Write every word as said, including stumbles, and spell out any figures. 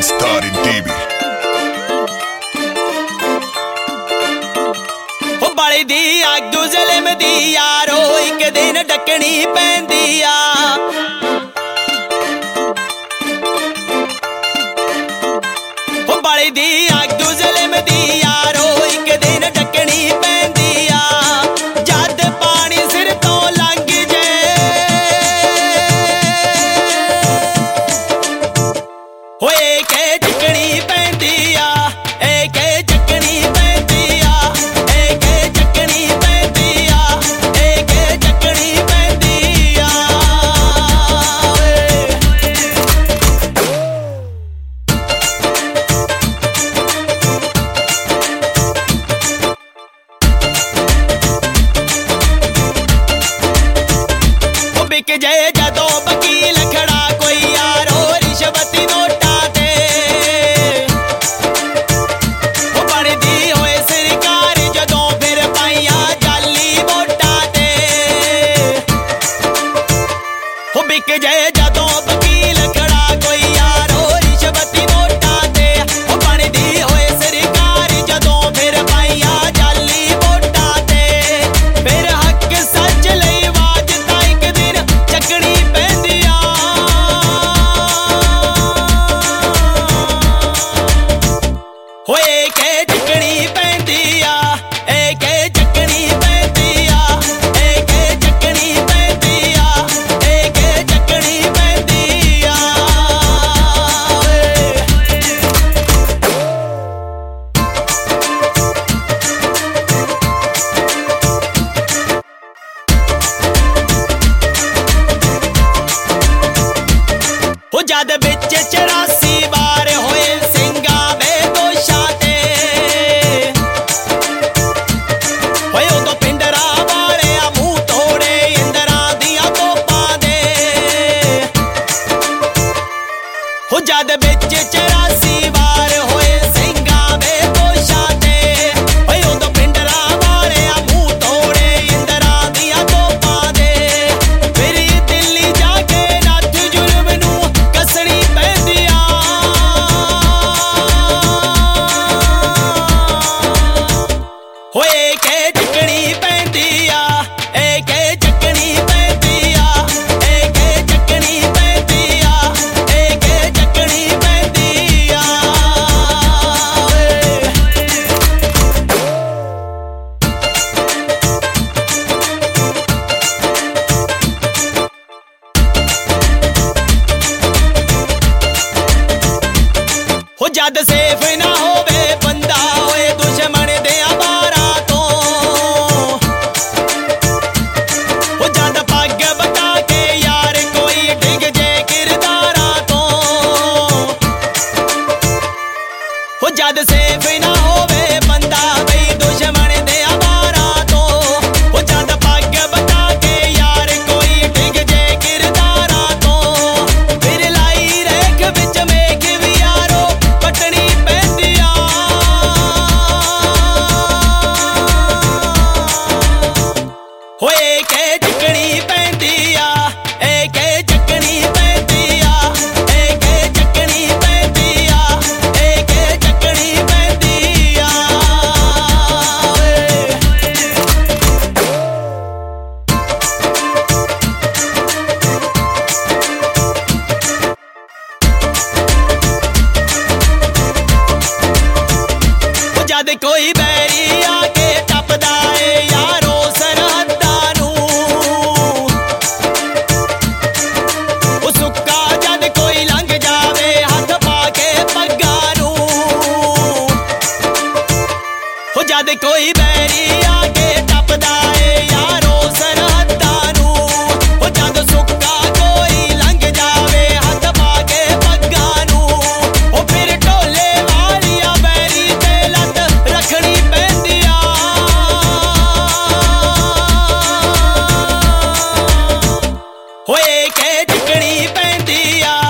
Starring T V हो बाले दी अग ज़ुल्म दी यारो एक दिन डकनी पैंदी आ हो बाले दी अग ज़ुल्म दी यारो एक दिन डकनी पैंदी आ जद पानी सिर तो लंघ जे होए के डकनी पैंदी आ जय जदों वकील खड़ा कोई यारो रिश्वती नोटा ते वो बढ़दी होए सरकार जदों फिर पाइया जाली वोटा ते वो बिक जय जदों वकील खड़ा कोई यारो रिश्वती नोटा ते वो बढ़दी होए सरकार जदों फिर पाइया जाली वोटा ते फिर हक सच लई वाजदा एक दिन चकनी पैंदी आ होए के चकनी पैंदी आ ए के चकनी पैंदी आ ए के चकनी पैंदी आ ए के चकनी पैंदी आ हो जद बिच चौरासी बार होए सिंगा वे दोषा ते होए उदों पिंडरा वाले मूंह तोड़े इंदरा दियां तोपां दे हो जद बिच चौरासी बार होए सिंगा वे दोषा ते होए उदों पिंडरा वाले मूंह तोड़े इंदरा दियां तोपां दे फिर दिल्ली जाके नत्थ जुल्म नूं कसनी पैंदी आ होए के चकनी पैंदी आ ए के चकनी पैंदी आ ए के चकनी पैंदी आ ए के चकनी पैंदी आ हो जद सेफ ना होवे बंदा होए दुश्मन दे बारा तो हो जद पग बता के यार कोई डिग जे किरदारा तो हो जद सेफ ना होवे बंदा बई दुश्मन दे बारा तो हो जद पग बता के यार कोई डिग जे किरदारा तो फिर लाई रेख विच मेघ भी यारो पटनी पैंदी आ होए के चकनी पैंदी आ ए के चकनी पैंदी आ ए के चकनी पैंदी आ ए के चकनी पैंदी आ जद कोई बैरी आके टपदा ए यारो सरहदां नूं ओ सुक्का जद कोई लंघ जावे हथ पा के पग्गां नूं हो जद कोई बैरी आके टपदा ए यारो सरहदां नूं हो जद सुक्का कोई लंघ जावे हथ पा के पग्गां नूं ओ फिर ढोले वालिया बैरी ते लत रखनी पैंदी आ होए के चकनी पैंदी आ